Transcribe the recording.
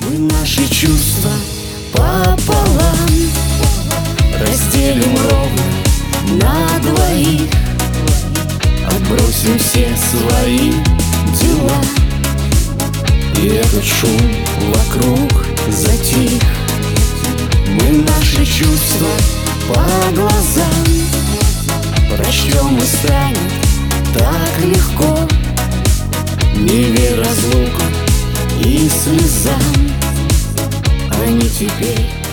Мы наши чувства пополам разделим ровно на двоих. Отбросим все свои дела, и этот шум вокруг затих. Мы наши чувства по глазам прочтем, и станет так легко. Не верь разлукам и слезам, они теперь